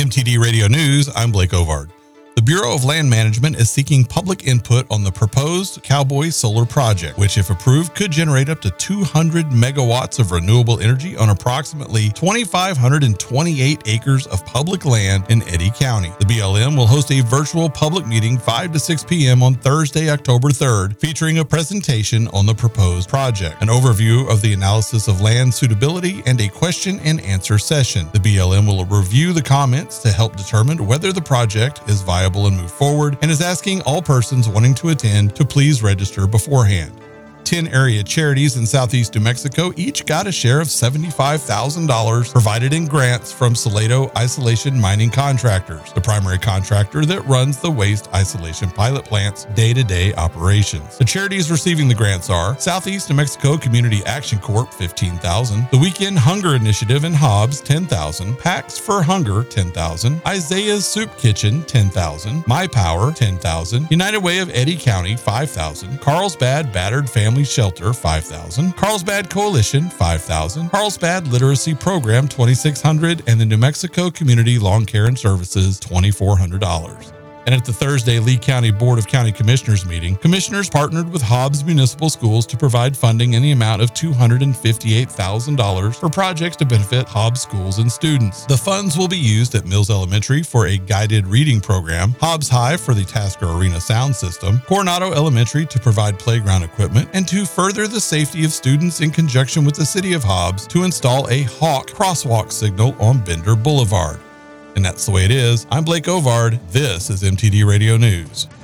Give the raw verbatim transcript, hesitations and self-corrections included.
M T D Radio News, I'm Blake Ovard. The Bureau of Land Management is seeking public input on the proposed Cowboy Solar Project, which, if approved, could generate up to two hundred megawatts of renewable energy on approximately two thousand five hundred twenty-eight acres of public land in Eddy County. The B L M will host a virtual public meeting five to six p m on Thursday, October third, featuring a presentation on the proposed project, an overview of the analysis of land suitability, and a question and answer session. The B L M will review the comments to help determine whether the project is viable and move forward, and is asking all persons wanting to attend to please register beforehand. ten area charities in southeast New Mexico each got a share of seventy-five thousand dollars provided in grants from Salado Isolation Mining Contractors, the primary contractor that runs the waste isolation pilot plant's day-to-day operations. The charities receiving the grants are Southeast New Mexico Community Action Corp fifteen thousand dollars, the Weekend Hunger Initiative in Hobbs ten thousand dollars, Packs for Hunger ten thousand dollars, Isaiah's Soup Kitchen ten thousand dollars, My Power ten thousand dollars, United Way of Eddy County five thousand dollars, Carlsbad Battered Family Shelter five thousand dollars, Carlsbad Coalition five thousand dollars, Carlsbad Literacy Program twenty-six hundred dollars, and the New Mexico Community Lawn Care and Services twenty-four hundred dollars. And at the Thursday Lee County Board of County Commissioners meeting, commissioners partnered with Hobbs Municipal Schools to provide funding in the amount of two hundred fifty-eight thousand dollars for projects to benefit Hobbs schools and students. The funds will be used at Mills Elementary for a guided reading program, Hobbs High for the Tasker Arena sound system, Coronado Elementary to provide playground equipment, and to further the safety of students in conjunction with the City of Hobbs to install a Hawk crosswalk signal on Bender Boulevard. And that's the way it is. I'm Blake Ovard. This is M T D Radio News.